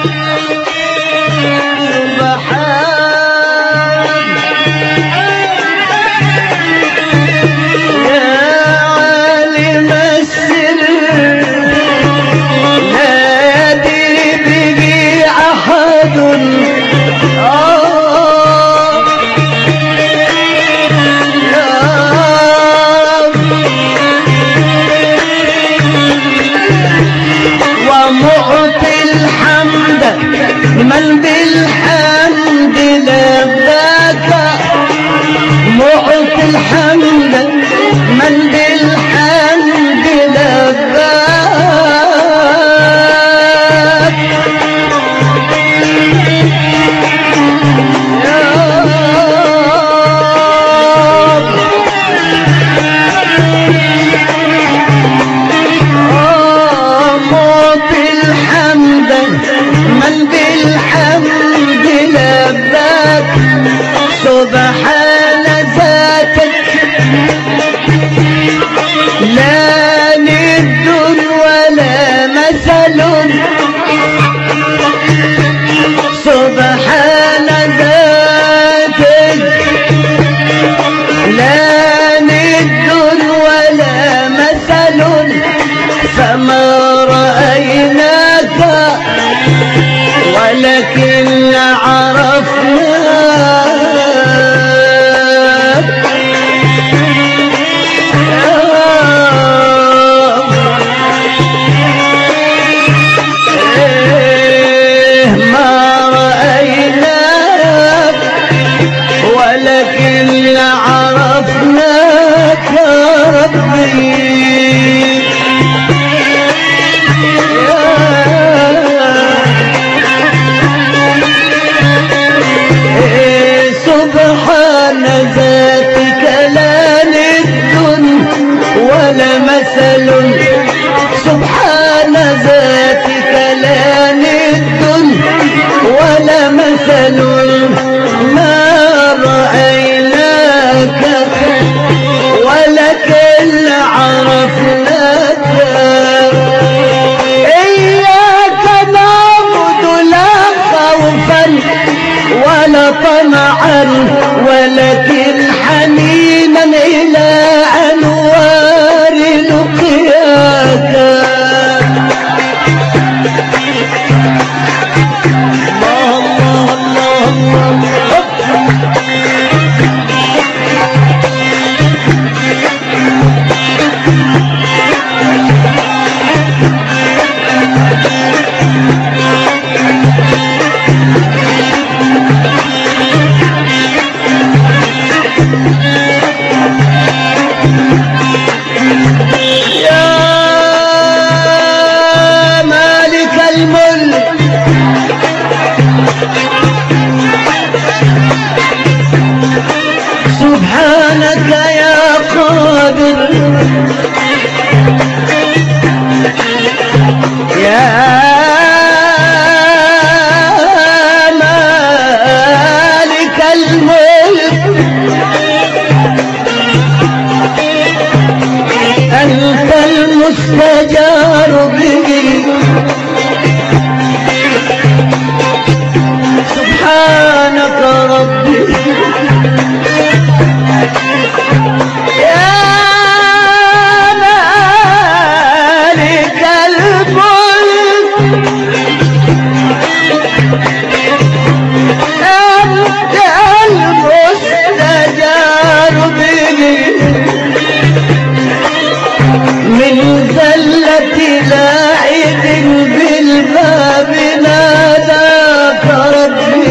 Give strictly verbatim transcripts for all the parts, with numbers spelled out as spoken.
من بالحمد لباك معطي الحمد من بالحمد لباك يا رب معطي الحمد من بالحمد لباك سبحان ذاتك لا ند ولا مثل سبحان ذاتك لا ند ولا مثل فما رأيناك ولكن عرفناك إيه ما رأيناك ولكن عرفناك ربي سبحان ذاتك لا ند ولا مثل سبحان ذاتك لا ند ولا مثل ما رأيناك ولكن عرفناك إياك نعبد لا خوفا ولا طمعا ولكن حنينا إلى أنوار لقياك الله الله الله سبحانك يا قادر يا مالك الملك أنت المستجار به سبحانك ربي يا مالك الملك أنت المستجار به من زلة لاعب بالباب ناداك ربي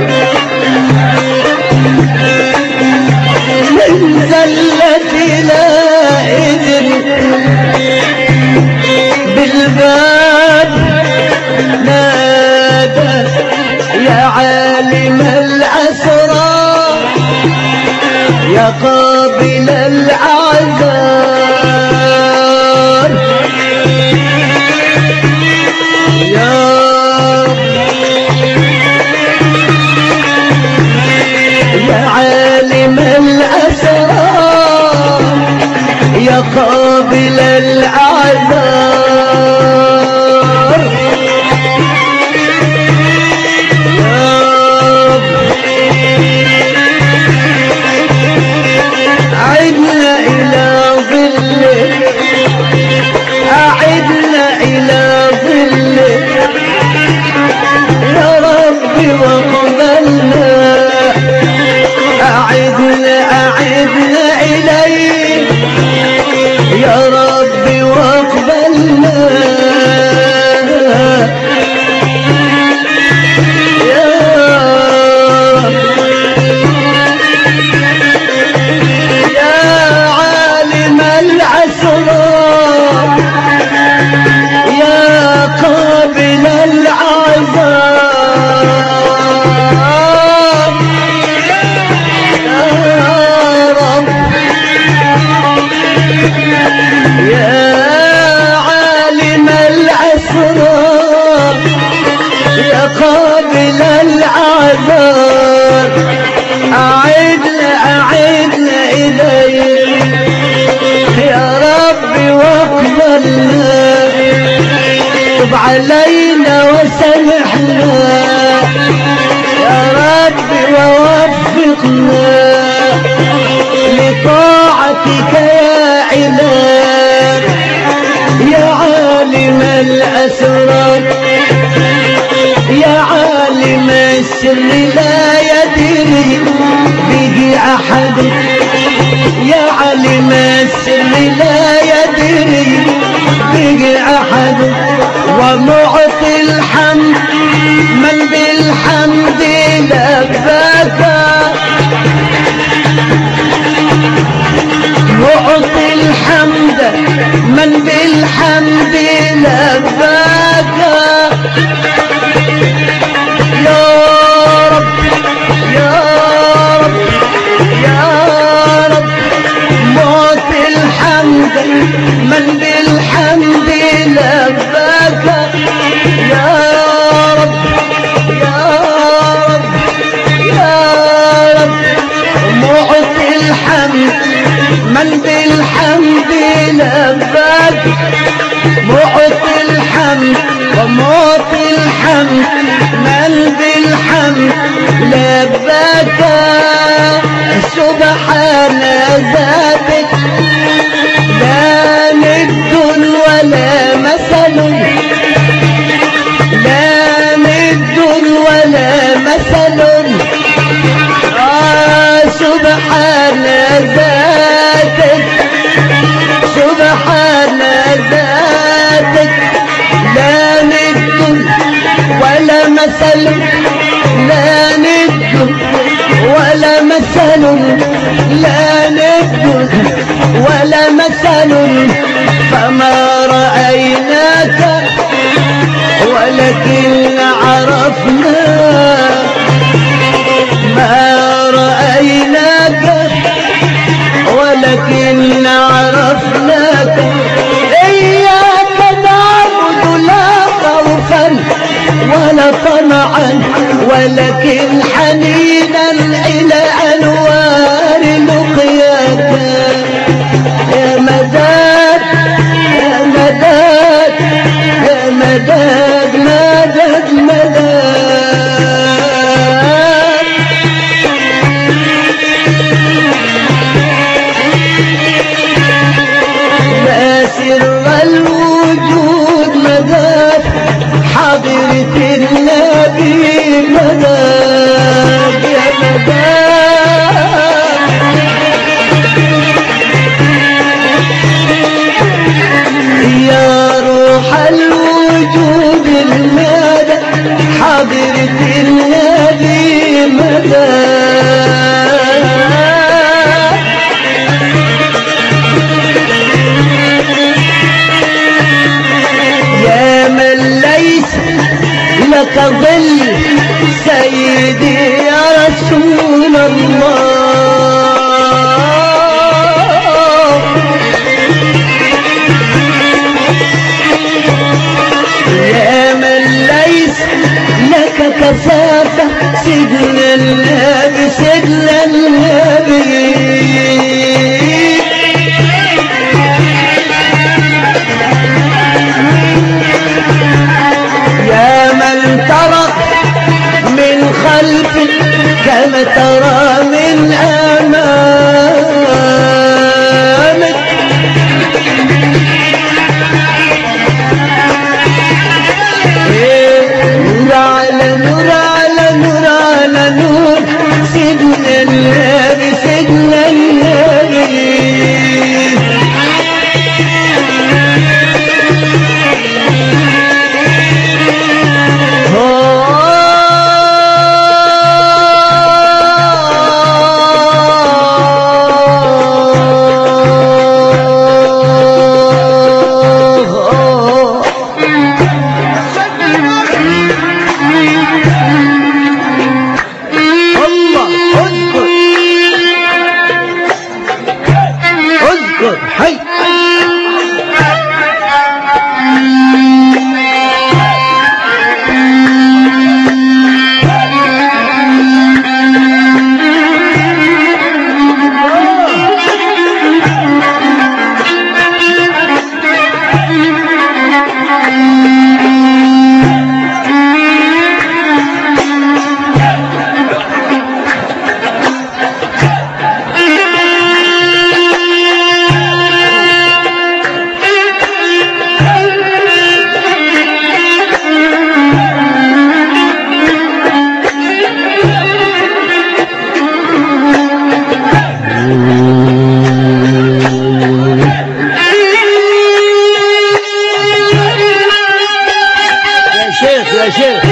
من زلة لاعب بالباب ناداك يا عالم الأسرار يا قابل الأعذار يا يا عالم الأسرار يا قابل الأعذار تب علينا وسامحنا يا ربي ووفقنا لطاعتك يا إله يا عالم الأسرار يا عالم السر لا يدري به أحد يا عالم السر لا يدري به أحد ومعطي الحمد من بالحمد لباك معطي الحمد من بالحمد لباك يا رب يا رب يا رب معطي الحمد من بالحمد لباك يا رب يا رب يا رب معطي الحمد من بالحمد لباك معطي الحمد ومعطي الحمد من بالحمد لباك سبحان ذاتك لا ند ولا مثل لا ند ولا مثل آه سبحان ذاتك سبحان ذاتك لا ند ولا مثل لا ند ولا مثل لا ند ولا مثل فما رأيناك ولكن عرفنا ما رأيناك ولكن عرفناك إياك نعبد لا خوفا ولا طمعا ولكن حنينا إلى أنوار لقياك يا مداد يا مداد يا مداد مدد مدد لا سر الوجود مداد حضرة النبي مداد يا مداد يا روح الوجود المدى حضرة النبي مداد يا من ليس لك ظل سيدي يا رسول الله يا من ليس لك كثافة سيدنا النبي سيدنا النبي يا من ترى من خلفك كما ترى من أمامك نور على نور على نور على نور سيدنا النبي سيدنا النبي شيخ.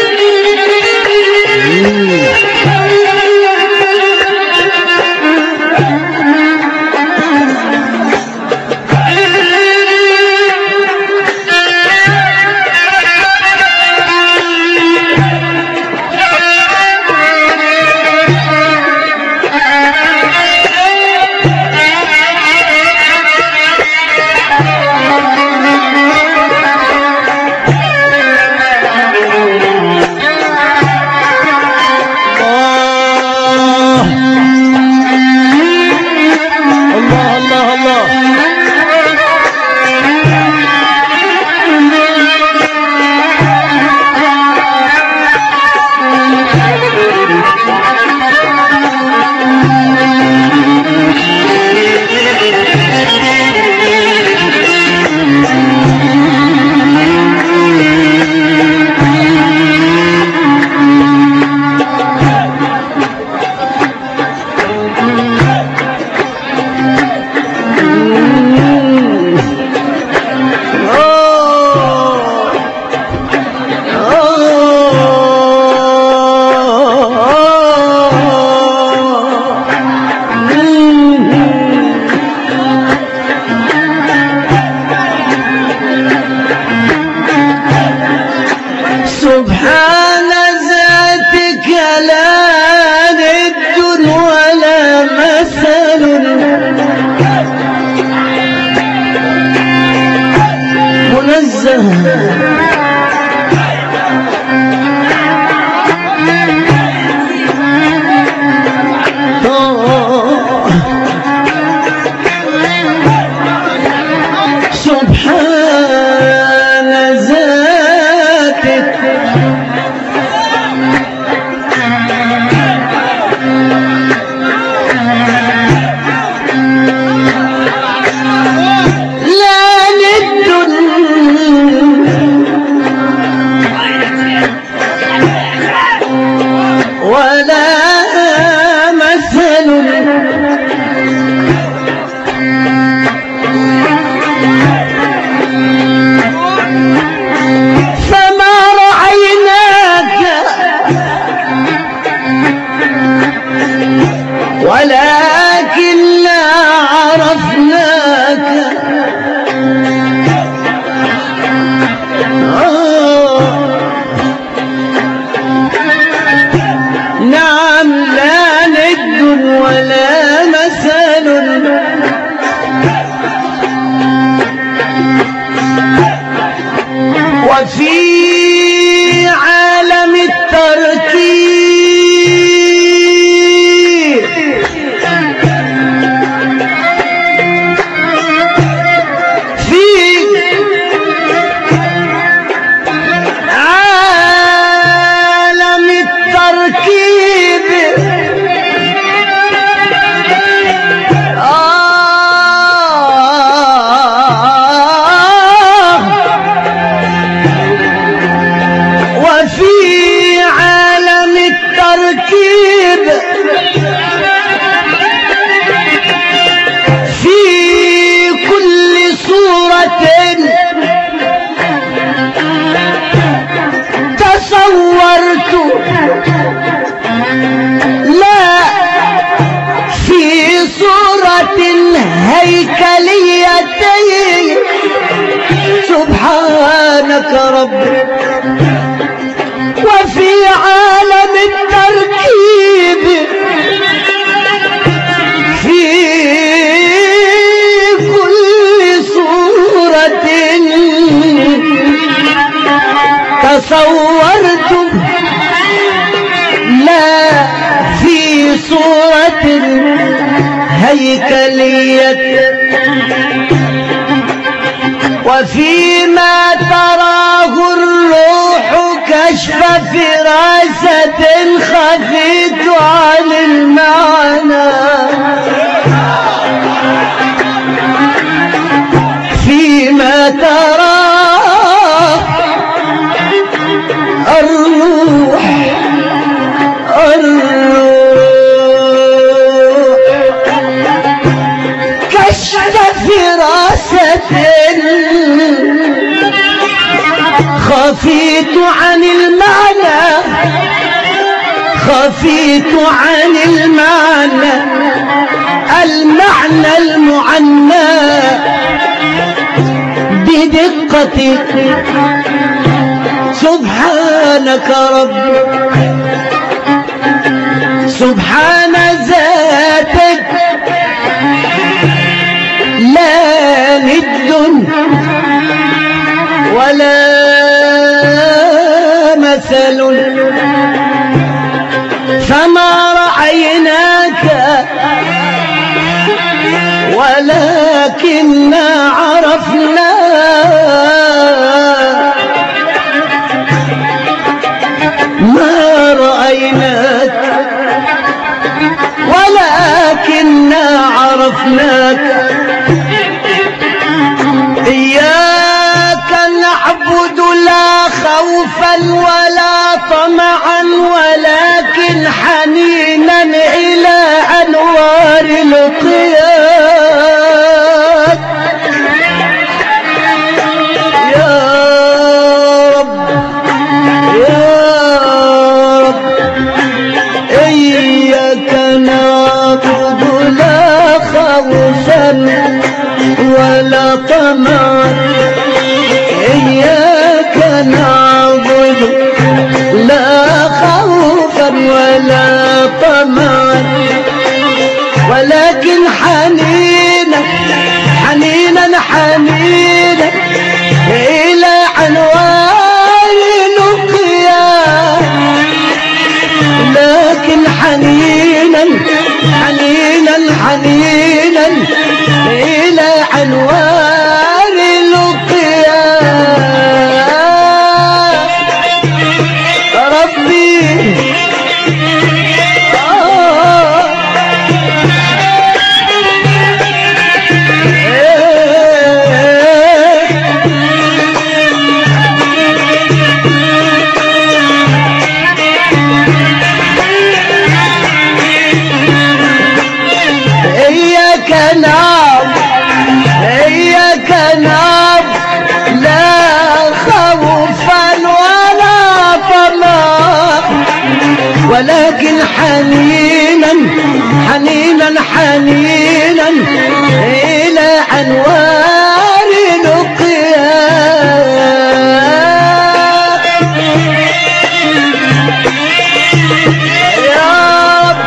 سبحان ذاتك لا ند ولا مثل منزه ولكن لا عرفناك. آه. نعم لا ند ولا مثل وفي عالم الترتيب تصورت لا في صورة هيكليتين سبحانك ربي وفي عالم التركيب في كل صورة تصورت لا في صورة هيكلية وفيما تراه الروح كشف فراسة خفيت عن المعنى فيما تراه الروح الروح كشف فراسة خفيت عن المعنى خفيت عن المعنى المعنى المعنى بدقتي سبحانك رب سبحان ذاتك لا ند ولا مثل فما رأيناك ولكننا عرفنا ما رأيناك ولكننا عرفناك إياك نعبد لا خوفا ولا طمعا ولكن حنينا إلى أنوار القياد يا رب يا رب إياك نعبد لا خوفا ولا طمعا إياك نعبد لا خوفا ولا طمعا ولكن حنينا حنينا حنينا إلى عنوان القيام لكن حنينا حنينا حنينا إلى عنوان القيام ربي آه إياك نعبد إياك نعبد لا خوفا ولا طمعا ولكن حنينا حنينا حنينا إلى أنوار القيام يا رب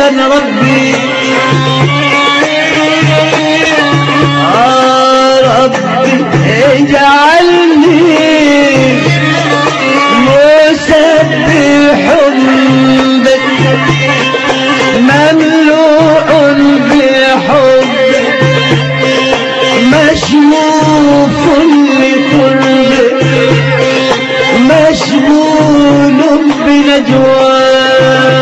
كان ربي آه ربي اجعلني مسبح بك مملوء بحبك مشغوف لقربك مشغول بنجواك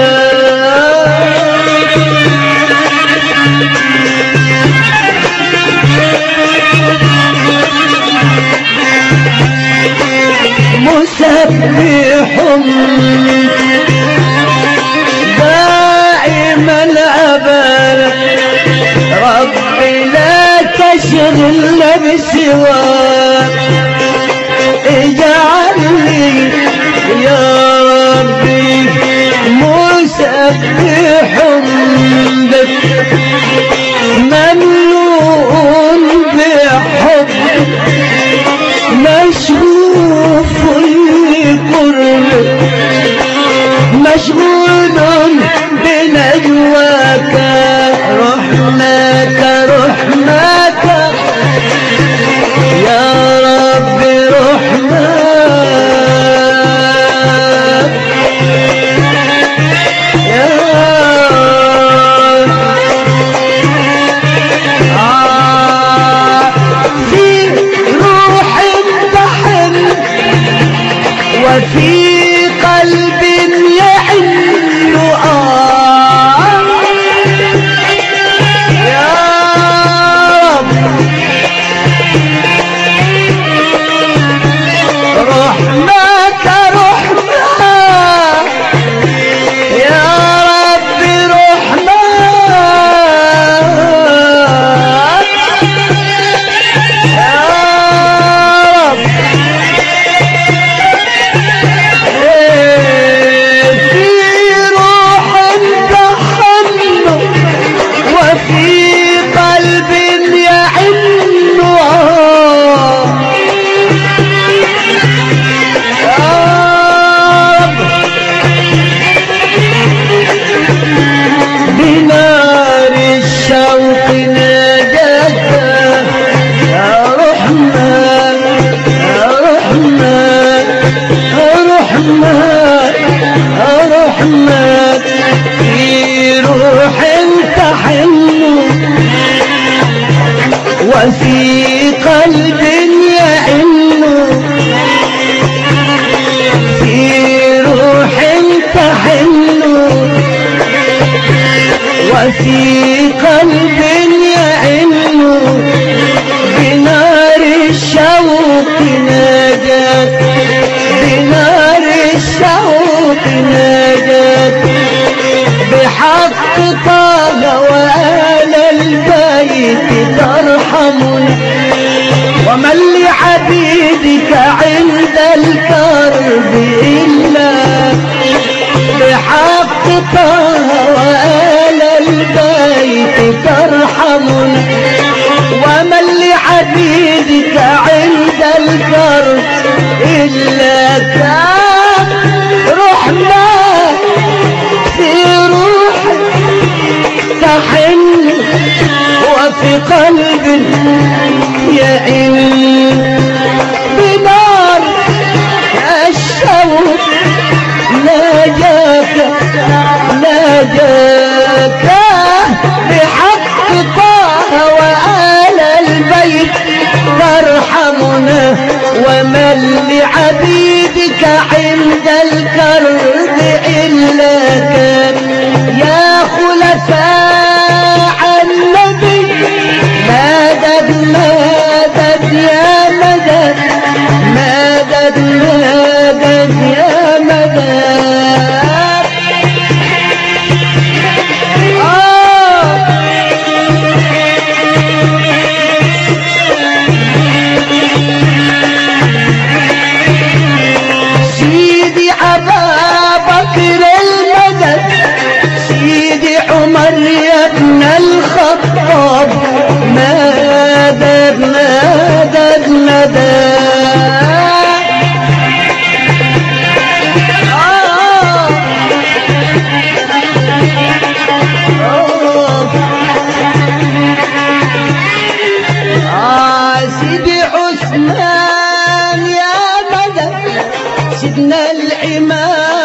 مسبح دائما أبدا ربي لا تشغلنا بسواك اجعلني يا ربي مسبح بك مملوء بحبك مشغوف لقربك مشغول بنجواك رحمك رحمك يا رب رحمك يا آه في روح تحن وفي قلب يحن آه يا رب رحمك رحمك يا رب رحمك يا رب في روح تحن وفي قلب يحن آه بنار الشوق ناداك يا رحمن يا رحمن يا رحمن يا رحمن في روح تحن وفي قلب يئن في روح تحن وفي قلب يئن بنار الشوق ناجت بنار الشوق ناجت بحق طه وآل البيت ترحمنا ومن لعبيدك عند الكرب إلا بحق طه وآل البيت ترحمنا ومن لعبيدك عند الكرب إلا كان رحمة في روحك تحن وفي قلب يئن بنار الشوق ناجاك ناجاك بحق طه وآل البيت ترحمنا ومن لعبيدك سيدنا الإمام